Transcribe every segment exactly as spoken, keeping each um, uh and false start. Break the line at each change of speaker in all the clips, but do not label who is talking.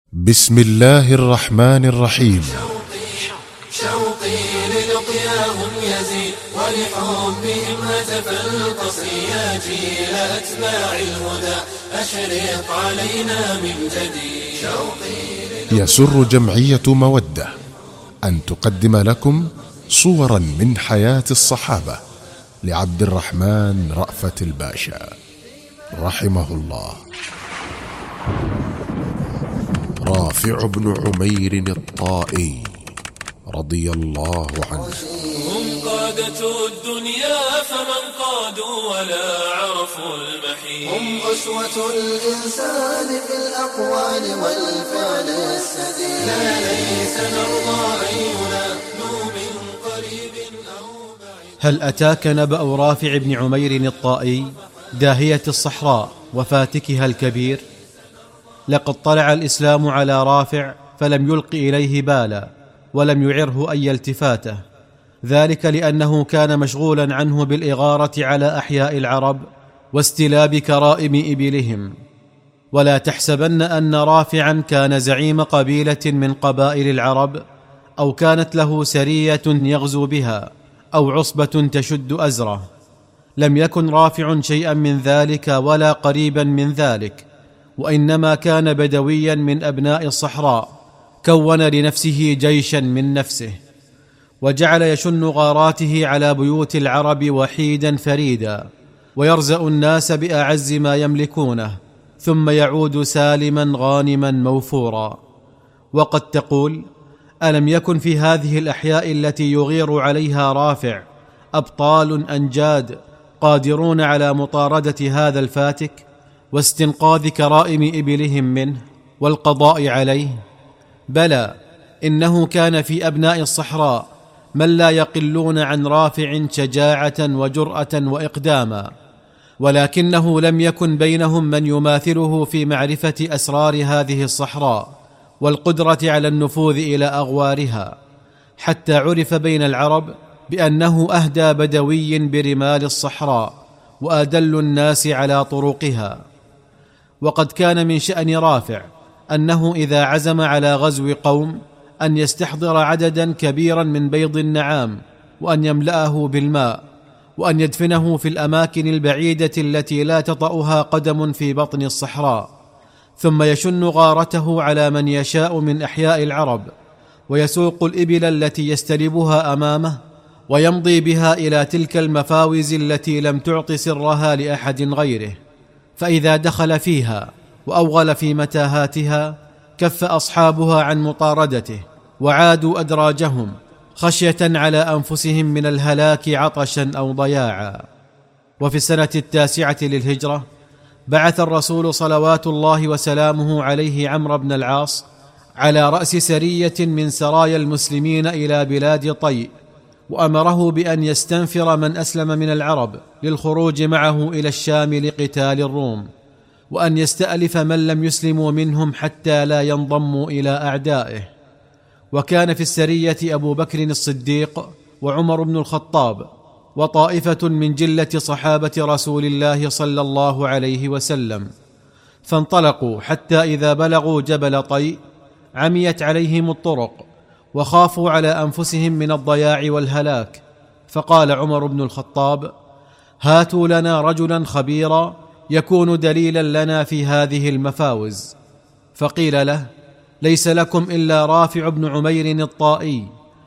بسم الله الرحمن الرحيم.
شوقي, شوقي للقياهم يزيد ولحبهم هتف القصي يا جيل أتباع الهدى أشرق علينا من جديد. شوقي
يسر جمعية مودة أن تقدم لكم صورا من حياة الصحابة لعبد الرحمن رأفت الباشا رحمه الله. رافع بن عمير الطائي رضي الله عنه.
هم قادة الدنيا فمن قادوا ولا عرفوا المحيط. هم أسوة الإنسان في الأقوال والفعل السديد. لا ليس نرضى أن ينالوا من قريب أو بعيد.
هل أتاك نبأ رافع بن عمير الطائي داهية الصحراء وفاتكها الكبير؟ لقد طلع الإسلام على رافع فلم يلق إليه بالا ولم يعره أي التفاته، ذلك لأنه كان مشغولا عنه بالإغارة على أحياء العرب واستلاب كرائم إبلهم. ولا تحسبن أن رافعا كان زعيم قبيلة من قبائل العرب أو كانت له سرية يغزو بها أو عصبة تشد أزره. لم يكن رافع شيئا من ذلك ولا قريبا من ذلك، وإنما كان بدويا من أبناء الصحراء كون لنفسه جيشا من نفسه، وجعل يشن غاراته على بيوت العرب وحيدا فريدا، ويرزأ الناس بأعز ما يملكونه ثم يعود سالما غانما موفورا. وقد تقول: ألم يكن في هذه الأحياء التي يغير عليها رافع أبطال أنجاد قادرون على مطاردة هذا الفاتك واستنقاذ كرائم إبلهم منه والقضاء عليه؟ بلى، إنه كان في أبناء الصحراء من لا يقلون عن رافع شجاعة وجرأة وإقداما، ولكنه لم يكن بينهم من يماثله في معرفة أسرار هذه الصحراء والقدرة على النفوذ إلى أغوارها، حتى عرف بين العرب بأنه أهدى بدوي برمال الصحراء وأدل الناس على طرقها. وقد كان من شأن رافع أنه إذا عزم على غزو قوم أن يستحضر عددا كبيرا من بيض النعام وأن يملأه بالماء وأن يدفنه في الأماكن البعيدة التي لا تطأها قدم في بطن الصحراء، ثم يشن غارته على من يشاء من أحياء العرب ويسوق الإبل التي يستلبها أمامه ويمضي بها إلى تلك المفاوز التي لم تعط سرها لأحد غيره، فإذا دخل فيها وأوغل في متاهاتها كف أصحابها عن مطاردته وعادوا أدراجهم خشية على أنفسهم من الهلاك عطشا أو ضياعا. وفي السنة التاسعة للهجرة بعث الرسول صلوات الله وسلامه عليه عمرو بن العاص على رأس سرية من سرايا المسلمين إلى بلاد طيء، وأمره بأن يستنفر من أسلم من العرب للخروج معه إلى الشام لقتال الروم، وأن يستألف من لم يسلموا منهم حتى لا ينضموا إلى أعدائه. وكان في السرية أبو بكر الصديق وعمر بن الخطاب وطائفة من جلة صحابة رسول الله صلى الله عليه وسلم، فانطلقوا حتى إذا بلغوا جبل طيء عميت عليهم الطرق وخافوا على أنفسهم من الضياع والهلاك، فقال عمر بن الخطاب: هاتوا لنا رجلا خبيرا يكون دليلا لنا في هذه المفاوز. فقيل له: ليس لكم إلا رافع بن عمير الطائي،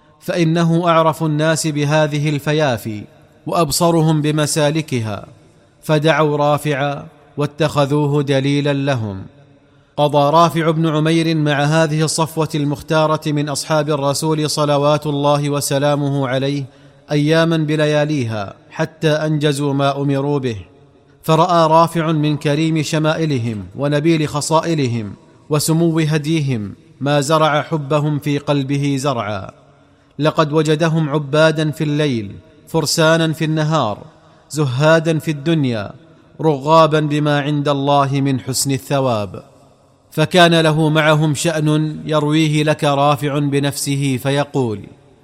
فإنه أعرف الناس بهذه الفيافي وأبصرهم بمسالكها. فدعوا رافعا واتخذوه دليلا لهم. قضى رافع بن عمير مع هذه الصفوة المختارة من أصحاب الرسول صلوات الله وسلامه عليه أياما بلياليها حتى أنجزوا ما أمروا به. فرأى رافع من كريم شمائلهم ونبيل خصائلهم وسمو هديهم ما زرع حبهم في قلبه زرعا. لقد وجدهم عبادا في الليل، فرسانا في النهار، زهادا في الدنيا، رغابا بما عند الله من حسن الثواب. فكان له معهم شأن يرويه لك رافع بنفسه فيقول: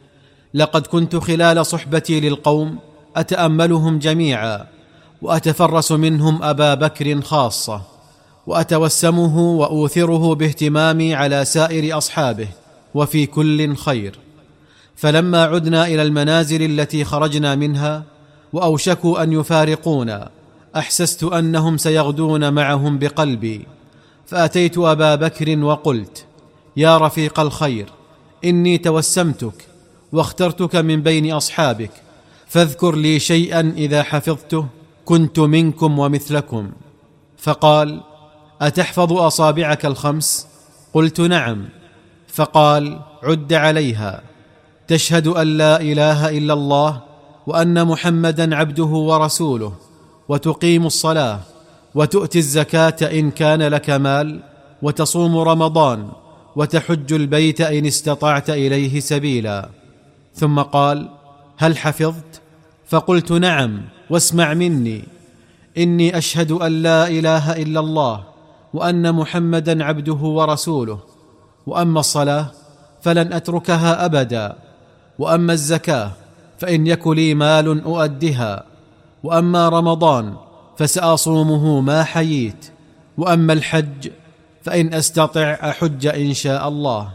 لقد كنت خلال صحبتي للقوم أتأملهم جميعا وأتفرس منهم أبا بكر خاصة، وأتوسمه وأوثره باهتمامي على سائر أصحابه، وفي كل خير. فلما عدنا إلى المنازل التي خرجنا منها وأوشكوا أن يفارقونا، أحسست أنهم سيغدون معهم بقلبي، فأتيت أبا بكر وقلت: يا رفيق الخير، إني توسمتك واخترتك من بين أصحابك، فاذكر لي شيئا إذا حفظته كنت منكم ومثلكم. فقال: أتحفظ أصابعك الخمس؟ قلت: نعم. فقال: عد عليها: تشهد أن لا إله إلا الله وأن محمدا عبده ورسوله، وتقيم الصلاة، وتؤتي الزكاة إن كان لك مال، وتصوم رمضان، وتحج البيت إن استطعت إليه سبيلا. ثم قال: هل حفظت؟ فقلت: نعم، واسمع مني: إني أشهد أن لا إله إلا الله وأن محمدا عبده ورسوله، وأما الصلاة فلن أتركها أبدا، وأما الزكاة فإن يك لي مال أؤدها، وأما رمضان فسأصومه ما حييت، وأما الحج فإن أستطع أحج إن شاء الله.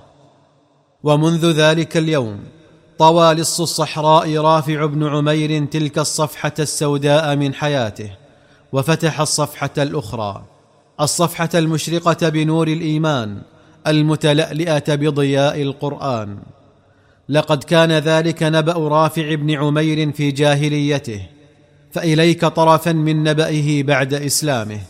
ومنذ ذلك اليوم طوى لص الصحراء رافع بن عمير تلك الصفحة السوداء من حياته، وفتح الصفحة الأخرى، الصفحة المشرقة بنور الإيمان، المتلألئة بضياء القرآن. لقد كان ذلك نبأ رافع بن عمير في جاهليته، فإليك طرفا من نبأه بعد إسلامه.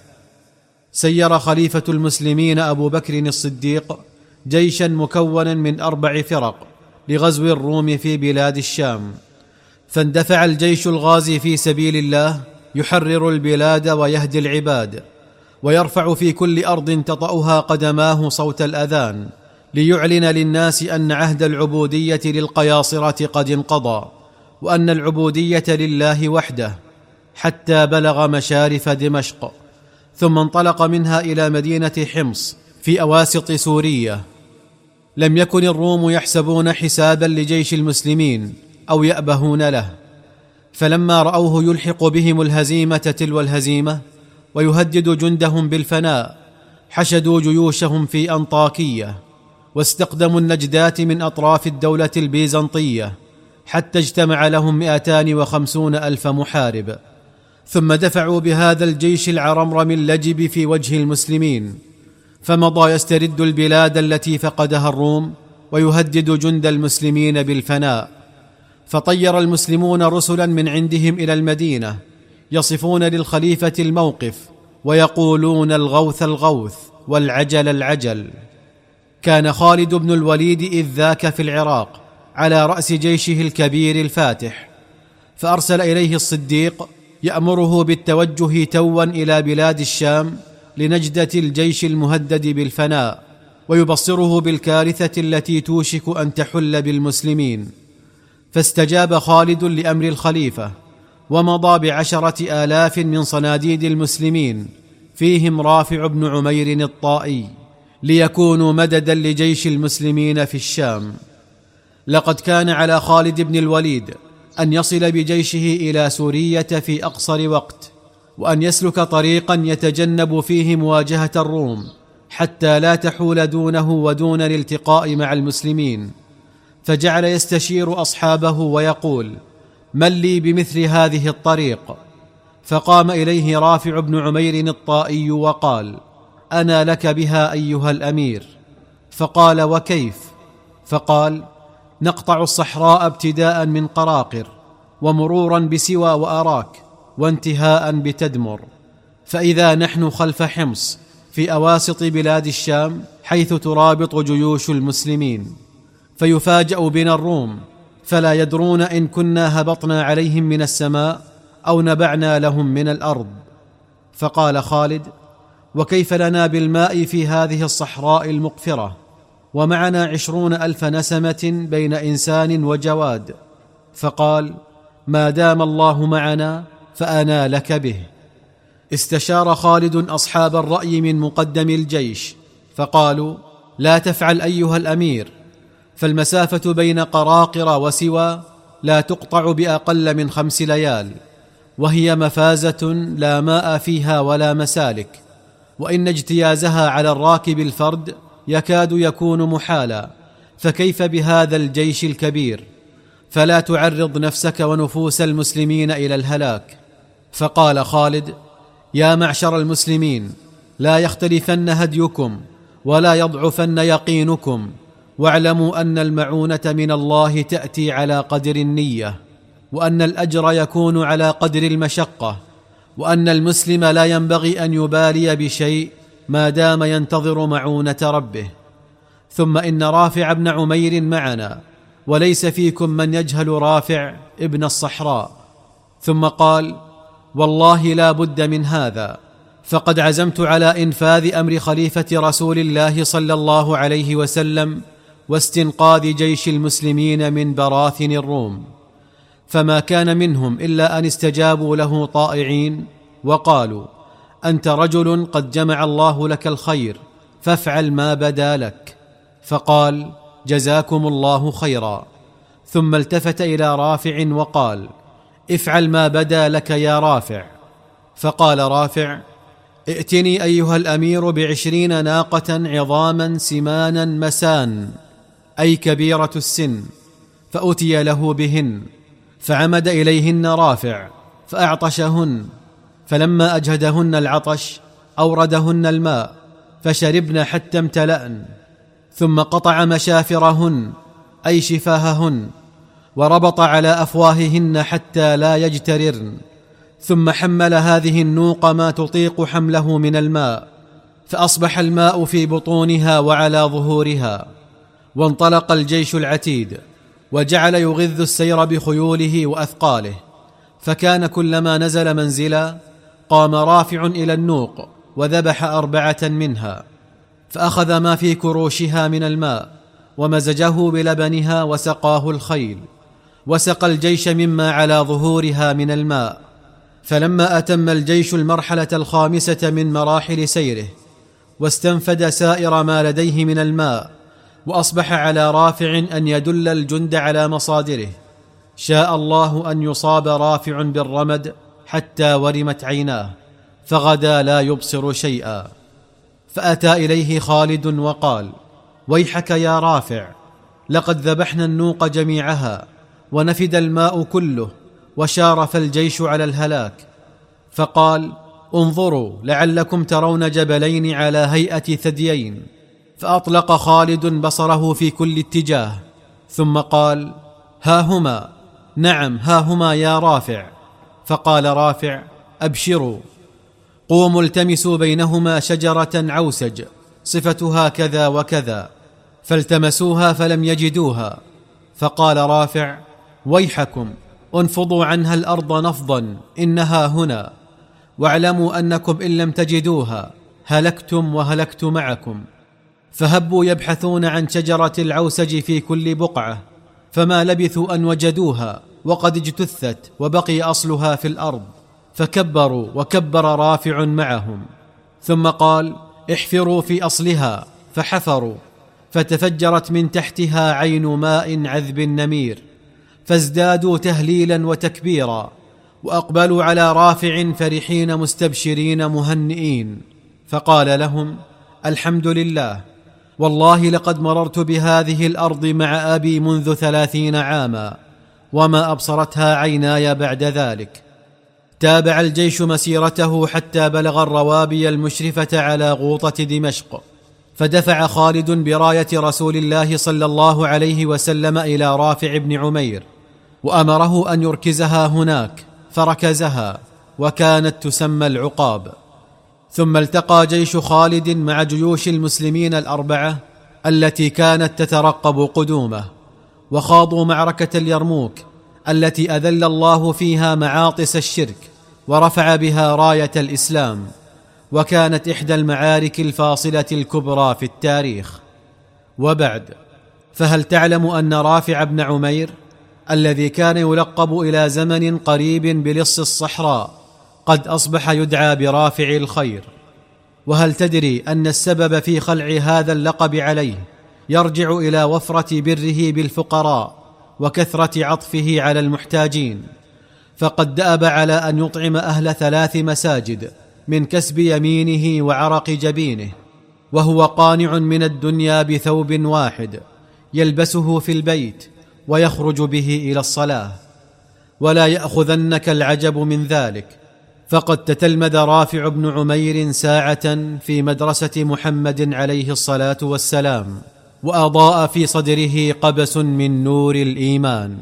سير خليفة المسلمين أبو بكر الصديق جيشا مكونا من أربع فرق لغزو الروم في بلاد الشام، فاندفع الجيش الغازي في سبيل الله يحرر البلاد ويهدي العباد، ويرفع في كل أرض تطأها قدماه صوت الأذان، ليعلن للناس أن عهد العبودية للقياصرة قد انقضى، وأن العبودية لله وحده، حتى بلغ مشارف دمشق، ثم انطلق منها إلى مدينة حمص في أواسط سوريا. لم يكن الروم يحسبون حسابا لجيش المسلمين أو يأبهون له، فلما رأوه يلحق بهم الهزيمة تلو الهزيمة ويهدد جندهم بالفناء، حشدوا جيوشهم في أنطاكية، واستقدموا النجدات من أطراف الدولة البيزنطية، حتى اجتمع لهم مئتان وخمسون ألف محارب، ثم دفعوا بهذا الجيش العرمرم اللجب في وجه المسلمين، فمضى يسترد البلاد التي فقدها الروم ويهدد جند المسلمين بالفناء. فطير المسلمون رسلا من عندهم إلى المدينة يصفون للخليفة الموقف ويقولون: الغوث الغوث والعجل العجل. كان خالد بن الوليد إذ ذاك في العراق على رأس جيشه الكبير الفاتح، فأرسل إليه الصديق يأمره بالتوجه توا إلى بلاد الشام لنجدة الجيش المهدد بالفناء، ويبصره بالكارثة التي توشك أن تحل بالمسلمين. فاستجاب خالد لأمر الخليفة، ومضى بعشرة آلاف من صناديد المسلمين فيهم رافع بن عمير الطائي، ليكونوا مددا لجيش المسلمين في الشام. لقد كان على خالد بن الوليد أن يصل بجيشه إلى سورية في أقصر وقت، وأن يسلك طريقا يتجنب فيه مواجهة الروم، حتى لا تحول دونه ودون الالتقاء مع المسلمين. فجعل يستشير أصحابه ويقول: من لي بمثل هذه الطريق؟ فقام إليه رافع بن عمير الطائي وقال: أنا لك بها أيها الأمير. فقال: وكيف؟ فقال: نقطع الصحراء ابتداء من قراقر، ومرورا بسوى وأراك، وانتهاء بتدمر، فإذا نحن خلف حمص في أواسط بلاد الشام، حيث ترابط جيوش المسلمين، فيفاجأ بنا الروم، فلا يدرون إن كنا هبطنا عليهم من السماء أو نبعنا لهم من الأرض. فقال خالد: وكيف لنا بالماء في هذه الصحراء المقفرة، ومعنا عشرون ألف نسمة بين إنسان وجواد؟ فقال: ما دام الله معنا فأنا لك به. استشار خالد أصحاب الرأي من مقدم الجيش، فقالوا: لا تفعل أيها الأمير، فالمسافة بين قراقر وسوى لا تقطع بأقل من خمس ليال، وهي مفازة لا ماء فيها ولا مسالك، وإن اجتيازها على الراكب الفرد يكاد يكون محالا، فكيف بهذا الجيش الكبير؟ فلا تعرض نفسك ونفوس المسلمين إلى الهلاك. فقال خالد: يا معشر المسلمين، لا يختلفن هديكم ولا يضعفن يقينكم، واعلموا أن المعونة من الله تأتي على قدر النية، وأن الأجر يكون على قدر المشقة، وأن المسلم لا ينبغي أن يبالي بشيء ما دام ينتظر معونة ربه. ثم إن رافع بن عمير معنا، وليس فيكم من يجهل رافع ابن الصحراء. ثم قال: والله لا بد من هذا، فقد عزمت على إنفاذ أمر خليفة رسول الله صلى الله عليه وسلم واستنقاذ جيش المسلمين من براثن الروم. فما كان منهم إلا أن استجابوا له طائعين وقالوا: أنت رجل قد جمع الله لك الخير، فافعل ما بدا لك. فقال: جزاكم الله خيرا. ثم التفت إلى رافع وقال: افعل ما بدا لك يا رافع. فقال رافع: ائتني أيها الأمير بعشرين ناقة عظاما سمانا مسان، أي كبيرة السن. فأتي له بهن، فعمد إليهن رافع فأعطشهن، فلما أجهدهن العطش أوردهن الماء فشربن حتى امتلأن، ثم قطع مشافرهن أي شفاههن، وربط على أفواههن حتى لا يجتررن، ثم حمل هذه النوق ما تطيق حمله من الماء، فأصبح الماء في بطونها وعلى ظهورها. وانطلق الجيش العتيد، وجعل يغذ السير بخيوله وأثقاله، فكان كلما نزل منزلا قام رافع إلى النوق وذبح أربعة منها، فأخذ ما في كروشها من الماء ومزجه بلبنها وسقاه الخيل، وسقى الجيش مما على ظهورها من الماء. فلما أتم الجيش المرحلة الخامسة من مراحل سيره واستنفد سائر ما لديه من الماء، وأصبح على رافع أن يدل الجند على مصادره، شاء الله أن يصاب رافع بالرمد حتى ورمت عيناه، فغدا لا يبصر شيئا. فأتى إليه خالد وقال: ويحك يا رافع، لقد ذبحنا النوق جميعها ونفد الماء كله وشارف الجيش على الهلاك. فقال: انظروا لعلكم ترون جبلين على هيئة ثديين. فأطلق خالد بصره في كل اتجاه، ثم قال: ها هما، نعم ها هما يا رافع. فقال رافع: أبشروا، قوموا التمسوا بينهما شجرة عوسج صفتها كذا وكذا. فالتمسوها فلم يجدوها. فقال رافع: ويحكم، انفضوا عنها الأرض نفضا، إنها هنا، واعلموا أنكم إن لم تجدوها هلكتم وهلكت معكم. فهبوا يبحثون عن شجرة العوسج في كل بقعة، فما لبثوا أن وجدوها وقد اجتثت وبقي أصلها في الأرض. فكبروا وكبر رافع معهم، ثم قال: احفروا في أصلها. فحفروا، فتفجرت من تحتها عين ماء عذب نمير، فازدادوا تهليلا وتكبيرا، وأقبلوا على رافع فرحين مستبشرين مهنئين. فقال لهم: الحمد لله، والله لقد مررت بهذه الأرض مع أبي منذ ثلاثين عاما، وما أبصرتها عيناي بعد ذلك. تابع الجيش مسيرته حتى بلغ الروابي المشرفة على غوطة دمشق، فدفع خالد براية رسول الله صلى الله عليه وسلم إلى رافع بن عمير، وأمره أن يركزها هناك، فركزها، وكانت تسمى العقاب. ثم التقى جيش خالد مع جيوش المسلمين الأربعة التي كانت تترقب قدومه، وخاضوا معركة اليرموك التي أذل الله فيها معاطس الشرك ورفع بها راية الإسلام، وكانت إحدى المعارك الفاصلة الكبرى في التاريخ. وبعد، فهل تعلم أن رافع بن عمير الذي كان يلقب إلى زمن قريب بلص الصحراء قد أصبح يدعى برافع الخير؟ وهل تدري أن السبب في خلع هذا اللقب عليه يرجع إلى وفرة بره بالفقراء وكثرة عطفه على المحتاجين؟ فقد دأب على أن يطعم أهل ثلاث مساجد من كسب يمينه وعرق جبينه، وهو قانع من الدنيا بثوب واحد يلبسه في البيت ويخرج به إلى الصلاة. ولا يأخذنك العجب من ذلك، فقد تتلمذ رافع بن عمير ساعة في مدرسة محمد عليه الصلاة والسلام، وأضاء في صدره قبس من نور الإيمان.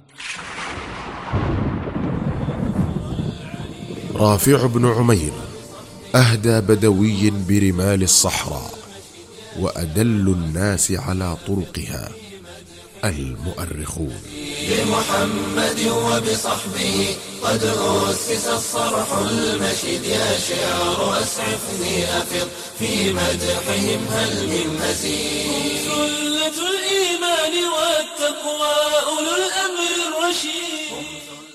رافع بن عمير أهدى بدوي برمال الصحراء، وأدل الناس على طرقها المؤرخون.
بمحمد وبصحبه قد أسس الصرح المشيد، يا شعر أسعفني أفض في مدحهم هل من مزيد. سلة الإيمان والتقوى أولو الأمر الرشيد.